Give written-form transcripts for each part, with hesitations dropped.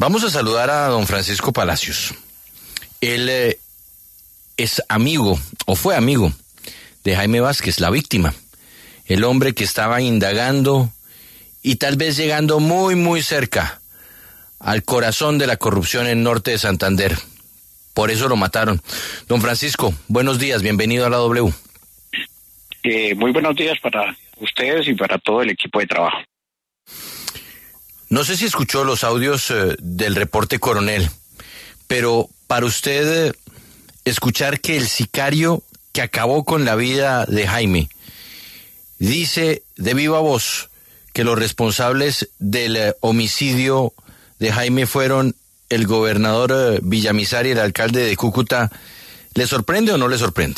Vamos a saludar a don Francisco Palacios. Él es amigo, o fue amigo, de Jaime Vázquez, la víctima. El hombre que estaba indagando y tal vez llegando muy, muy cerca al corazón de la corrupción en Norte de Santander. Por eso lo mataron. Don Francisco, buenos días, bienvenido a la W. Muy buenos días para ustedes y para todo el equipo de trabajo. No sé si escuchó los audios del reporte coronel, pero para usted escuchar que el sicario que acabó con la vida de Jaime dice de viva voz que los responsables del homicidio de Jaime fueron el gobernador Villamizar y el alcalde de Cúcuta, ¿le sorprende o no le sorprende?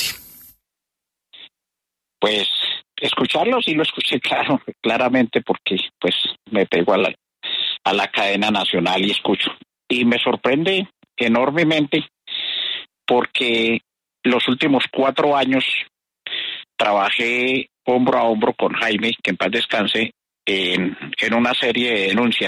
Pues escucharlo sí lo escuché claramente porque pues me pego a la cadena nacional y escucho. Y me sorprende enormemente porque los últimos 4 años trabajé hombro a hombro con Jaime, que en paz descanse, en una serie de denuncias.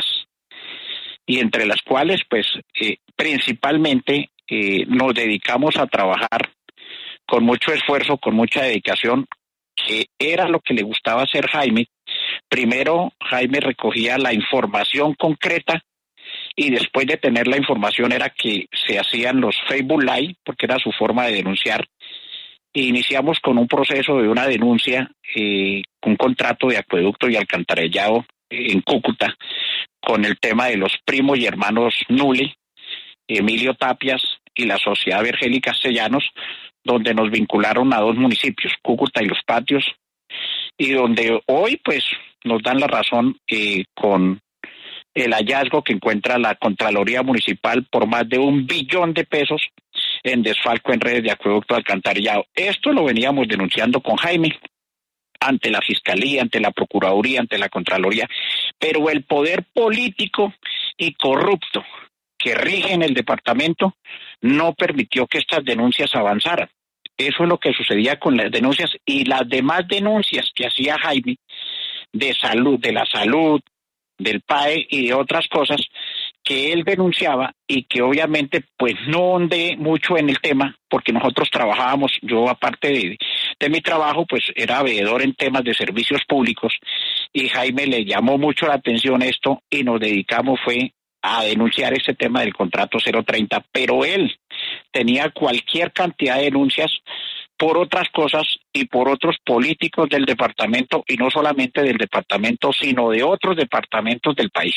Y entre las cuales, pues, principalmente nos dedicamos a trabajar con mucho esfuerzo, con mucha dedicación, que era lo que le gustaba hacer Jaime. Primero, Jaime recogía la información concreta y después de tener la información era que se hacían los Facebook Live, porque era su forma de denunciar. E iniciamos con un proceso de una denuncia, un contrato de acueducto y alcantarillado en Cúcuta, con el tema de los primos y hermanos Nule, Emilio Tapias y la Sociedad Vergel y Castellanos, donde nos vincularon a 2 municipios, Cúcuta y Los Patios, y donde hoy pues nos dan la razón con el hallazgo que encuentra la Contraloría Municipal por más de 1 billón de pesos en desfalco en redes de acueducto alcantarillado. Esto lo veníamos denunciando con Jaime ante la Fiscalía, ante la Procuraduría, ante la Contraloría, pero el poder político y corrupto que rige en el departamento no permitió que estas denuncias avanzaran. Eso es lo que sucedía con las denuncias y las demás denuncias que hacía Jaime de salud, de la salud, del PAE y de otras cosas que él denunciaba y que obviamente pues no ondé mucho en el tema porque nosotros trabajábamos, yo aparte de mi trabajo pues era veedor en temas de servicios públicos y Jaime le llamó mucho la atención esto y nos dedicamos fue a denunciar este tema del contrato 030, pero él tenía cualquier cantidad de denuncias por otras cosas y por otros políticos del departamento, y no solamente del departamento, sino de otros departamentos del país.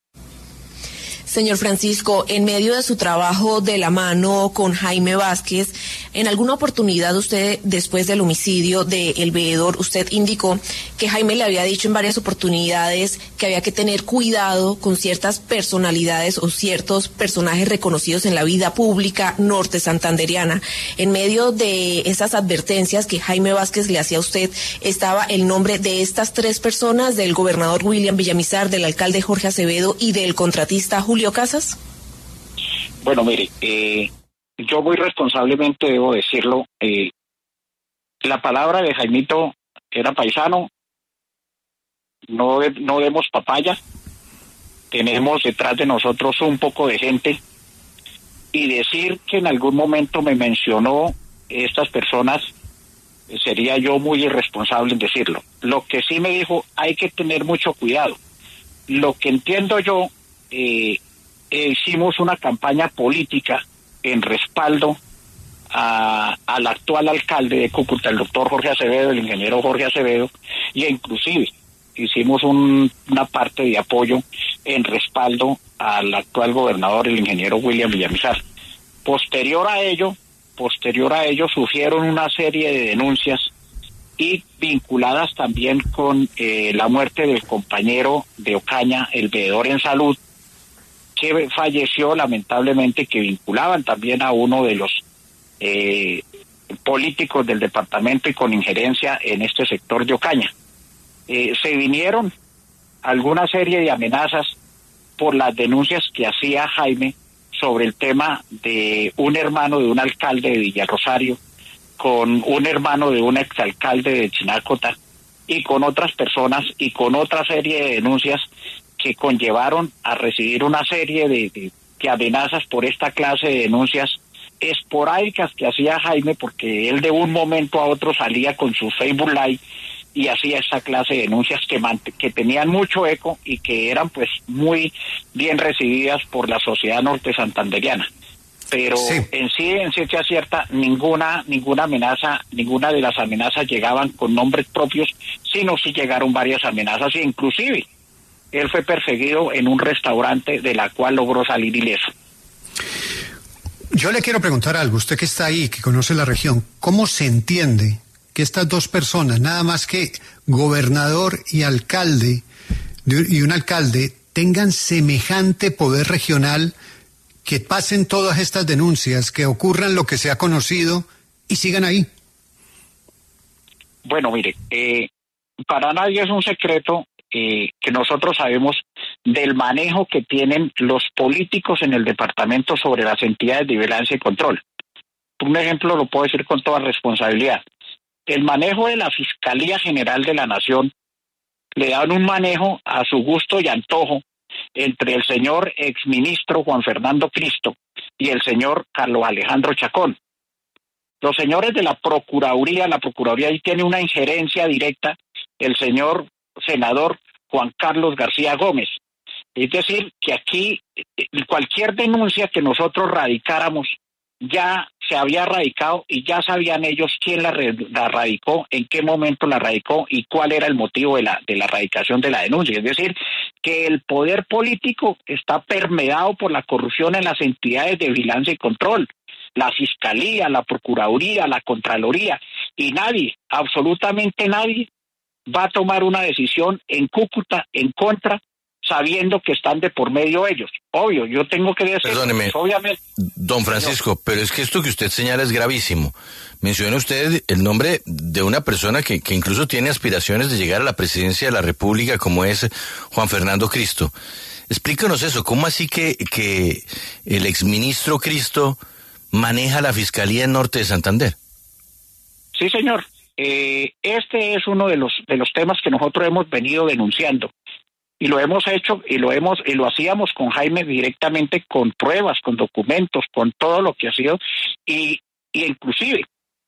Señor Francisco, en medio de su trabajo de la mano con Jaime Vázquez, en alguna oportunidad usted, después del homicidio del veedor, usted indicó que Jaime le había dicho en varias oportunidades que había que tener cuidado con ciertas personalidades o ciertos personajes reconocidos en la vida pública norte santanderiana. En medio de esas advertencias que Jaime Vázquez le hacía a usted, estaba el nombre de estas 3 personas, del gobernador William Villamizar, del alcalde Jorge Acevedo y del contratista Julio Casas. Bueno, mire, yo muy responsablemente debo decirlo, la palabra de Jaimito era paisano, no demos papaya, tenemos detrás de nosotros un poco de gente, y decir que en algún momento me mencionó estas personas, sería yo muy irresponsable en decirlo. Lo que sí me dijo, hay que tener mucho cuidado. Lo que entiendo yo, hicimos una campaña política en respaldo al actual alcalde de Cúcuta, el doctor Jorge Acevedo, el ingeniero Jorge Acevedo, y inclusive hicimos una parte de apoyo en respaldo al actual gobernador, el ingeniero William Villamizar. Posterior a ello surgieron una serie de denuncias y vinculadas también con la muerte del compañero de Ocaña, el veedor en salud, que falleció lamentablemente, que vinculaban también a uno de los políticos del departamento y con injerencia en este sector de Ocaña. Se vinieron alguna serie de amenazas por las denuncias que hacía Jaime sobre el tema de un hermano de un alcalde de Villarrosario, con un hermano de un exalcalde de Chinácota y con otras personas y con otra serie de denuncias que conllevaron a recibir una serie de amenazas por esta clase de denuncias esporádicas que hacía Jaime, porque él de un momento a otro salía con su Facebook Live y hacía esta clase de denuncias que tenían mucho eco y que eran pues muy bien recibidas por la sociedad norte santanderiana. Pero sí, en ciencia cierta, ninguna amenaza, ninguna de las amenazas llegaban con nombres propios, sino sí llegaron varias amenazas, e inclusive él fue perseguido en un restaurante de la cual logró salir ileso. Yo le quiero preguntar algo, usted que está ahí, que conoce la región, ¿cómo se entiende que estas dos personas, nada más que gobernador y alcalde, y un alcalde, tengan semejante poder regional, que pasen todas estas denuncias, que ocurran lo que se ha conocido y sigan ahí? Bueno, mire, para nadie es un secreto que nosotros sabemos del manejo que tienen los políticos en el departamento sobre las entidades de vigilancia y control. Un ejemplo lo puedo decir con toda responsabilidad. El manejo de la Fiscalía General de la Nación le dan un manejo a su gusto y antojo entre el señor exministro Juan Fernando Cristo y el señor Carlos Alejandro Chacón. Los señores de la Procuraduría ahí tiene una injerencia directa el señor senador Juan Carlos García Gómez. Es decir, que aquí cualquier denuncia que nosotros radicáramos ya se había radicado y ya sabían ellos quién la radicó, en qué momento la radicó y cuál era el motivo de la radicación de la denuncia. Es decir, que el poder político está permeado por la corrupción en las entidades de vigilancia y control, la Fiscalía, la Procuraduría, la Contraloría, y nadie, absolutamente nadie, va a tomar una decisión en Cúcuta en contra, sabiendo que están de por medio ellos. Obvio, yo tengo que decir... Perdóneme, obviamente, don Francisco, pero es que esto que usted señala es gravísimo. Menciona usted el nombre de una persona que incluso tiene aspiraciones de llegar a la presidencia de la República, como es Juan Fernando Cristo. Explícanos eso, ¿cómo así que el exministro Cristo maneja la Fiscalía en Norte de Santander? Sí, señor. Este es uno de los temas que nosotros hemos venido denunciando y lo hemos hecho y lo hacíamos con Jaime directamente, con pruebas, con documentos, con todo lo que ha sido y inclusive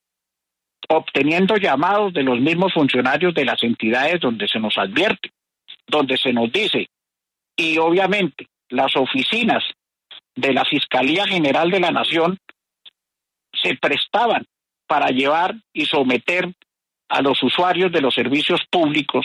obteniendo llamados de los mismos funcionarios de las entidades donde se nos advierte, donde se nos dice, y obviamente las oficinas de la Fiscalía General de la Nación se prestaban para llevar y someter a los usuarios de los servicios públicos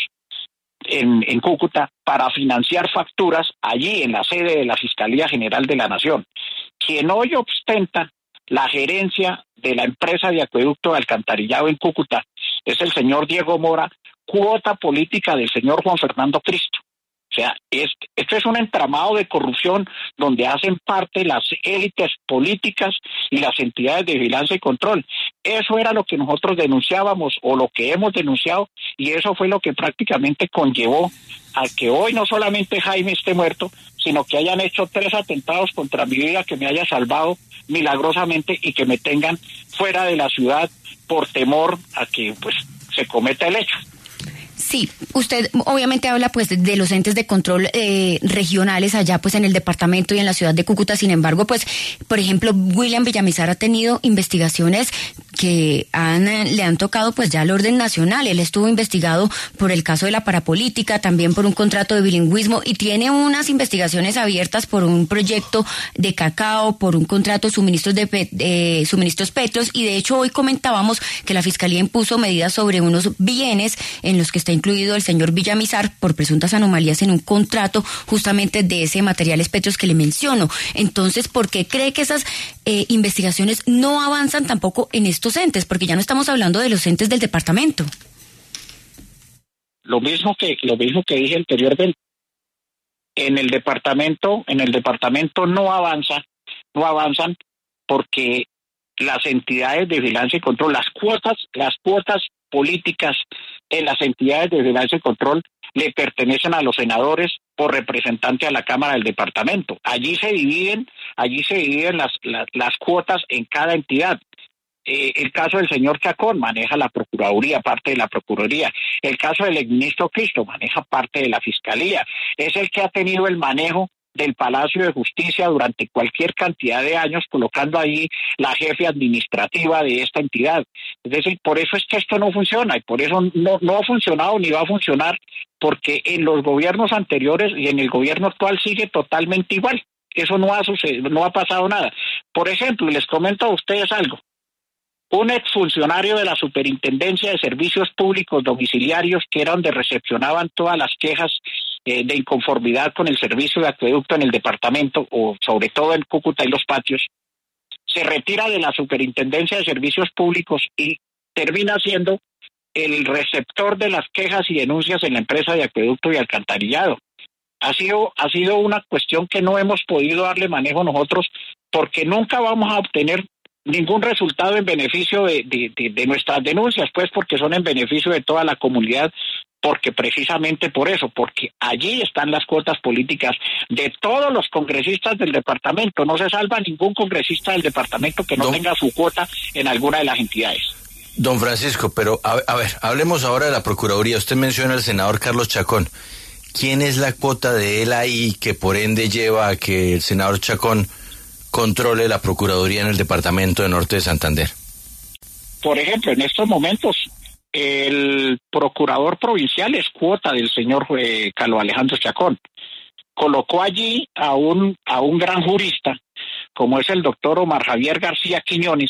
en Cúcuta para financiar facturas allí en la sede de la Fiscalía General de la Nación. Quien hoy ostenta la gerencia de la empresa de acueducto de alcantarillado en Cúcuta es el señor Diego Mora, cuota política del señor Juan Fernando Cristo. O sea, esto es un entramado de corrupción donde hacen parte las élites políticas y las entidades de vigilancia y control. Eso era lo que nosotros denunciábamos o lo que hemos denunciado y eso fue lo que prácticamente conllevó a que hoy no solamente Jaime esté muerto, sino que hayan hecho 3 atentados contra mi vida, que me haya salvado milagrosamente y que me tengan fuera de la ciudad por temor a que pues se cometa el hecho. Sí, usted obviamente habla pues de los entes de control regionales allá pues en el departamento y en la ciudad de Cúcuta. Sin embargo, pues por ejemplo, William Villamizar ha tenido investigaciones que le han tocado pues ya al orden nacional. Él estuvo investigado por el caso de la parapolítica, también por un contrato de bilingüismo y tiene unas investigaciones abiertas por un proyecto de cacao, por un contrato de suministros Petros, y de hecho hoy comentábamos que la Fiscalía impuso medidas sobre unos bienes en los que está incluido el señor Villamizar por presuntas anomalías en un contrato justamente de ese materiales Petros que le menciono. Entonces, ¿por qué cree que esas investigaciones no avanzan tampoco en estos entes? Porque ya no estamos hablando de los entes del departamento. Lo mismo que dije anteriormente. En el departamento no avanzan porque las entidades de vigilancia y control, las cuotas políticas en las entidades de vigilancia y control le pertenecen a los senadores por representante a la Cámara del Departamento. Allí se dividen las cuotas en cada entidad. El caso del señor Chacón maneja la Procuraduría, parte de la Procuraduría. El caso del exministro Cristo maneja parte de la Fiscalía. Es el que ha tenido el manejo del Palacio de Justicia durante cualquier cantidad de años, colocando ahí la jefe administrativa de esta entidad. Es decir, por eso es que esto no funciona y por eso no ha funcionado ni va a funcionar, porque en los gobiernos anteriores y en el gobierno actual sigue totalmente igual. Eso no ha sucedido, no ha pasado nada. Por ejemplo, les comento a ustedes algo. Un exfuncionario de la Superintendencia de Servicios Públicos Domiciliarios, que era donde recepcionaban todas las quejas de inconformidad con el servicio de acueducto en el departamento, o sobre todo en Cúcuta y Los Patios, se retira de la Superintendencia de Servicios Públicos y termina siendo el receptor de las quejas y denuncias en la empresa de acueducto y alcantarillado. Ha sido una cuestión que no hemos podido darle manejo nosotros, porque nunca vamos a obtener ningún resultado en beneficio de nuestras denuncias, pues porque son en beneficio de toda la comunidad, porque precisamente por eso, porque allí están las cuotas políticas de todos los congresistas del departamento. No se salva ningún congresista del departamento que no tenga su cuota en alguna de las entidades. Don Francisco, pero a ver, hablemos ahora de la Procuraduría. Usted menciona al senador Carlos Chacón. ¿Quién es la cuota de él ahí que por ende lleva a que el senador Chacón controle la Procuraduría en el departamento de Norte de Santander? Por ejemplo, en estos momentos, el procurador provincial es cuota del señor Carlos Alejandro Chacón. Colocó allí a un gran jurista, como es el doctor Omar Javier García Quiñones,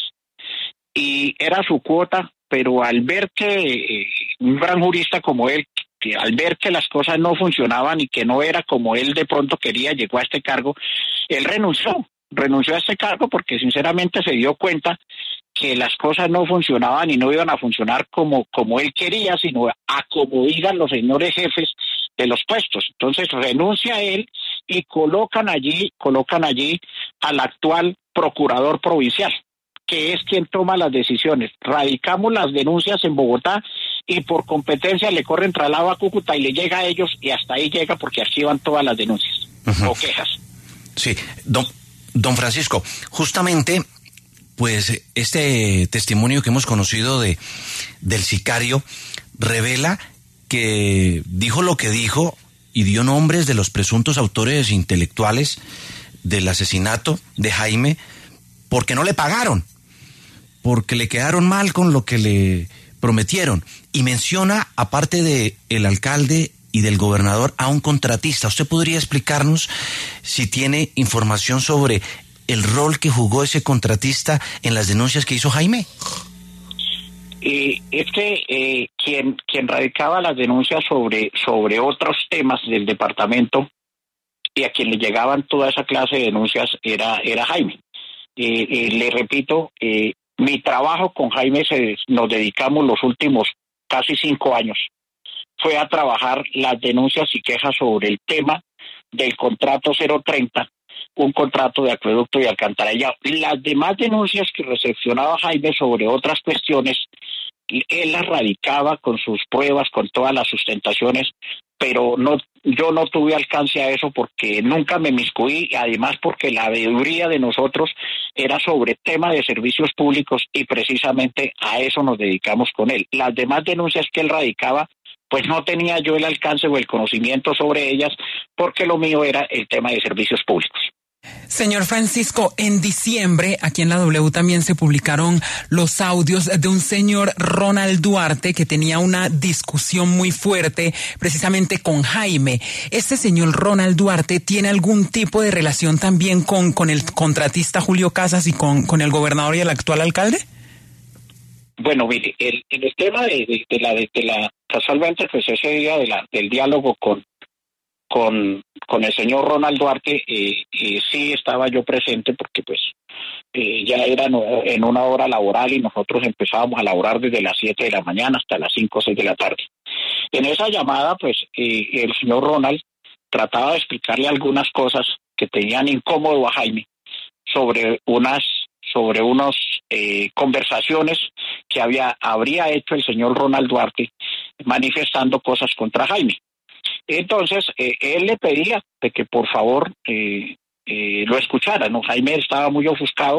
y era su cuota, pero al ver que un gran jurista como él, que al ver que las cosas no funcionaban y que no era como él de pronto quería, llegó a este cargo, él renunció a este cargo porque sinceramente se dio cuenta que las cosas no funcionaban y no iban a funcionar como él quería, sino a como digan los señores jefes de los puestos. Entonces renuncia a él y colocan allí al actual procurador provincial, que es quien toma las decisiones. Radicamos las denuncias en Bogotá y por competencia le corren traslado a Cúcuta y le llega a ellos, y hasta ahí llega porque archivan todas las denuncias o quejas. Sí, don Francisco, justamente, pues este testimonio que hemos conocido del sicario revela que dijo lo que dijo y dio nombres de los presuntos autores intelectuales del asesinato de Jaime porque no le pagaron, porque le quedaron mal con lo que le prometieron, y menciona, aparte de el alcalde y del gobernador, a un contratista. ¿Usted podría explicarnos si tiene información sobre el rol que jugó ese contratista en las denuncias que hizo Jaime? Es que quien radicaba las denuncias sobre otros temas del departamento y a quien le llegaban toda esa clase de denuncias era Jaime. Le repito, mi trabajo con Jaime nos dedicamos los últimos casi 5 años. Fue a trabajar las denuncias y quejas sobre el tema del contrato 030, un contrato de acueducto y alcantarillado. Las demás denuncias que recepcionaba Jaime sobre otras cuestiones, él las radicaba con sus pruebas, con todas las sustentaciones, pero yo no tuve alcance a eso porque nunca me inmiscuí, y además porque la veeduría de nosotros era sobre tema de servicios públicos y precisamente a eso nos dedicamos con él. Las demás denuncias que él radicaba, pues no tenía yo el alcance o el conocimiento sobre ellas, porque lo mío era el tema de servicios públicos. Señor Francisco, en diciembre aquí en la W también se publicaron los audios de un señor Ronald Duarte que tenía una discusión muy fuerte precisamente con Jaime. ¿Este señor Ronald Duarte tiene algún tipo de relación también con el contratista Julio Casas y con el gobernador y el actual alcalde? Bueno, mire, en el tema de la casualmente, pues ese día del diálogo con el señor Ronald Duarte, sí estaba yo presente porque pues ya era en una hora laboral y nosotros empezábamos a laborar desde las 7 de la mañana hasta las 5 o 6 de la tarde. En esa llamada, pues el señor Ronald trataba de explicarle algunas cosas que tenían incómodo a Jaime sobre unas conversaciones que habría hecho el señor Ronald Duarte manifestando cosas contra Jaime. Entonces, él le pedía de que por favor lo escuchara, ¿no? Jaime estaba muy ofuscado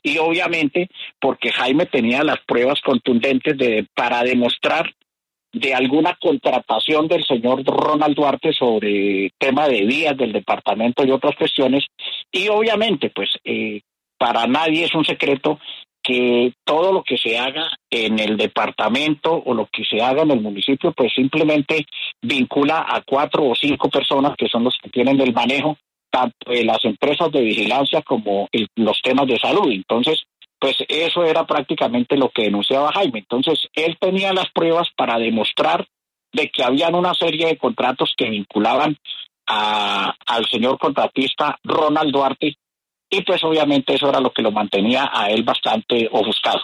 y obviamente porque Jaime tenía las pruebas contundentes para demostrar de alguna contratación del señor Ronald Duarte sobre tema de vías del departamento y otras cuestiones, y obviamente pues para nadie es un secreto que todo lo que se haga en el departamento o lo que se haga en el municipio pues simplemente vincula a 4 o 5 personas que son los que tienen el manejo tanto de las empresas de vigilancia como los temas de salud. Entonces, pues eso era prácticamente lo que denunciaba Jaime. Entonces, él tenía las pruebas para demostrar de que habían una serie de contratos que vinculaban al señor contratista Ronald Duarte, y pues obviamente eso era lo que lo mantenía a él bastante ofuscado.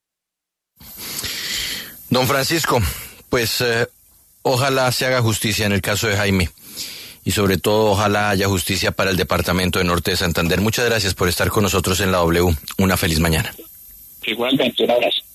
Don Francisco, pues ojalá se haga justicia en el caso de Jaime. Y sobre todo, ojalá haya justicia para el departamento de Norte de Santander. Muchas gracias por estar con nosotros en la W. Una feliz mañana. Igualmente, un abrazo.